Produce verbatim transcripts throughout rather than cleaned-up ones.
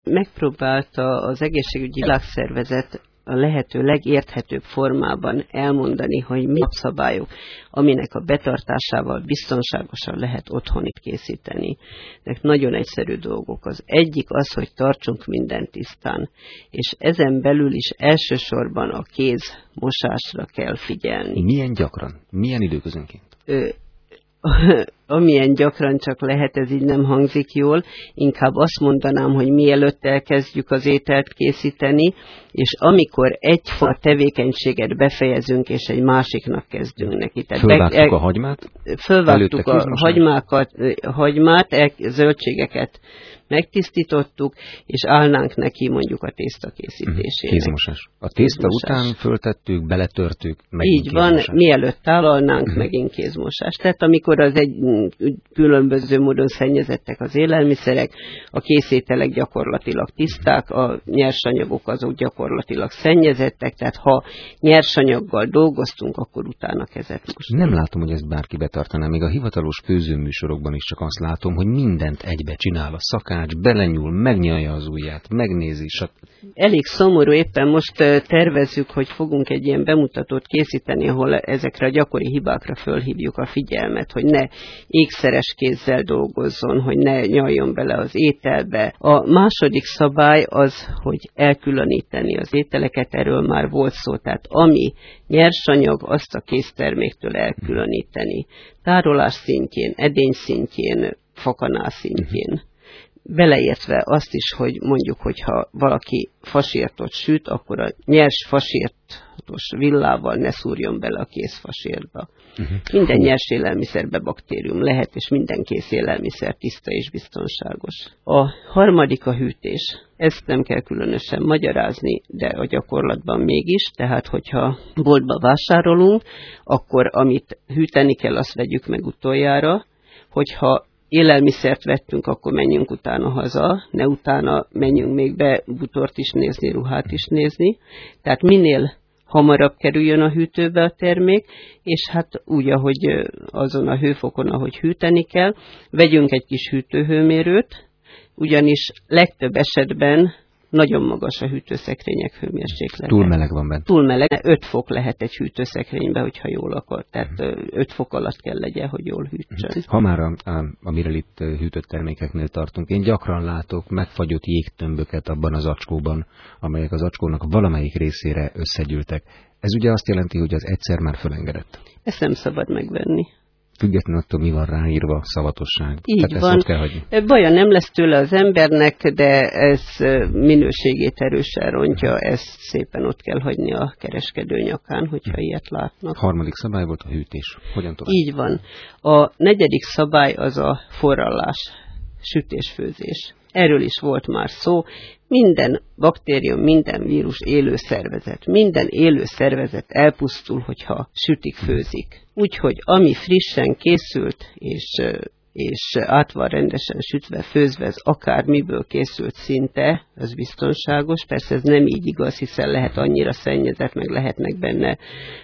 Megpróbálta az egészségügyi világszervezet a lehető legérthetőbb formában elmondani, hogy mi a szabályok, aminek a betartásával biztonságosan lehet otthonit készíteni. Ezek nagyon egyszerű dolgok. Az egyik az, hogy tartsunk mindent tisztán, és ezen belül is elsősorban a kézmosásra kell figyelni. Milyen gyakran? Milyen időközönként? Ö, amilyen gyakran csak lehet, ez így nem hangzik jól, inkább azt mondanám, hogy mielőtt elkezdjük az ételt készíteni, és amikor egyfajta tevékenységet befejezünk, és egy másiknak kezdünk neki. Fölvágtuk a hagymát? Fölvágtuk a hagymákat, hagymát, el, zöldségeket megtisztítottuk, és állnánk neki mondjuk a tészta készítésének. Kézmosás. A tészta kézmosás. Után föltettük, beletörtük, megint így van, kézmosás. Mielőtt tálalnánk, uh-huh. megint kézmosás. Tehát amikor az egy különböző módon szennyezettek az élelmiszerek, a készételek gyakorlatilag tiszták, a nyersanyagok azok gyakorlatilag szennyezettek, tehát ha nyersanyaggal dolgoztunk, akkor utána kezet mostunk. Nem látom, hogy ezt bárki betartaná, még a hivatalos főzőműsorokban is csak azt látom, hogy mindent egybe csinál a szakács, belenyúl, megnyalja az ujját, megnézi. Elég szomorú, éppen most tervezzük, hogy fogunk egy ilyen bemutatót készíteni, ahol ezekre a gyakori hibákra fölhívjuk a figyelmet, hogy ne ékszeres kézzel dolgozzon, hogy ne nyaljon bele az ételbe. A második szabály az, hogy elkülöníteni az ételeket, erről már volt szó, tehát ami nyersanyag, azt a készterméktől elkülöníteni. Tárolás szintjén, edény szintjén, fakanál szintjén. Beleértve azt is, hogy mondjuk, hogyha valaki fasírtot süt, akkor a nyers fasírtos villával ne szúrjon bele a kész fasírba. Uh-huh. Minden nyers élelmiszerbe baktérium lehet, és minden kész élelmiszer tiszta és biztonságos. A harmadik a hűtés. Ezt nem kell különösen magyarázni, de a gyakorlatban mégis, tehát hogyha boltba vásárolunk, akkor amit hűteni kell, azt vegyük meg utoljára, hogyha élelmiszert vettünk, akkor menjünk utána haza, ne utána menjünk még be butort is nézni, ruhát is nézni. Tehát minél hamarabb kerüljön a hűtőbe a termék, és hát úgy, ahogy azon a hőfokon, ahogy hűteni kell, vegyünk egy kis hűtőhőmérőt, ugyanis legtöbb esetben nagyon magas a hűtőszekrények hőmérséklete. Túl meleg van benne. Túl meleg. öt fok lehet egy hűtőszekrénybe, hogyha jól akar. Tehát öt fok alatt kell legyen, hogy jól hűtsön. Ha már a, a, amiről itt hűtött termékeknél tartunk, én gyakran látok megfagyott jégtömböket abban az acskóban, amelyek az acskónak valamelyik részére összegyűltek. Ez ugye azt jelenti, hogy az egyszer már fölengedett. Ezt nem szabad megvenni. Függetlenül attól, mi van ráírva, szavatosság. Így Tehát van. Ezt ott kell hagyni. Baja nem lesz tőle az embernek, de ez minőségét erősen rontja, ezt szépen ott kell hagyni a kereskedő nyakán, hogyha hm. ilyet látnak. Harmadik szabály volt a hűtés. Hogyan tovább? Így van. A negyedik szabály az a forrallás, sütés-főzés. Erről is volt már szó. Minden baktérium, minden vírus élő szervezet. Minden élő szervezet elpusztul, hogyha sütik, főzik. Úgyhogy ami frissen készült, és, és át van rendesen sütve, főzve, ez akár miből készült szinte, az biztonságos. Persze ez nem így igaz, hiszen lehet annyira szennyezett, meg lehetnek benne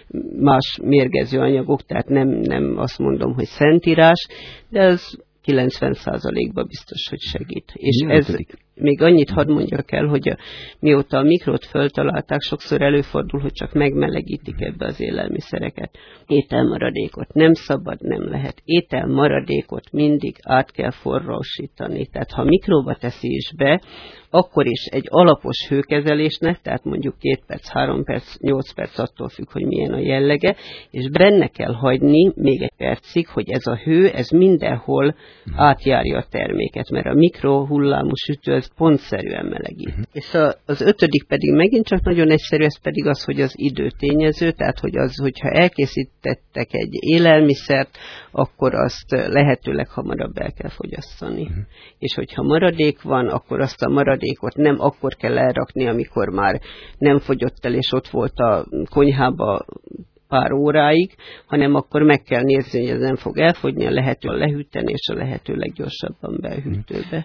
más mérgező anyagok, tehát nem, nem azt mondom, hogy szentírás, de az kilencven százalékban biztos, hogy segít. És ez még annyit hadd mondjak el, hogy a, mióta a mikrót föltalálták, sokszor előfordul, hogy csak megmelegítik ebbe az élelmiszereket. Ételmaradékot nem szabad, nem lehet. Ételmaradékot mindig át kell forrósítani. Tehát ha mikróba teszi is be, akkor is egy alapos hőkezelésnek, tehát mondjuk két perc, három perc, nyolc perc, attól függ, hogy milyen a jellege, és benne kell hagyni még egy percig, hogy ez a hő, ez mindenhol átjárja a terméket, mert a mikrohullámú sütő ez pontszerűen melegít. Uh-huh. És a, az ötödik pedig megint csak nagyon egyszerű, ez pedig az, hogy az időtényező, tehát hogy az, hogyha elkészítettek egy élelmiszert, akkor azt lehetőleg hamarabb el kell fogyasztani. Uh-huh. És hogyha maradék van, akkor azt a maradékot nem akkor kell elrakni, amikor már nem fogyott el, és ott volt a konyhába pár óráig, hanem akkor meg kell nézni, hogy ez nem fog elfogyni, a lehető lehűteni, és a lehető leggyorsabban belhűtőbe.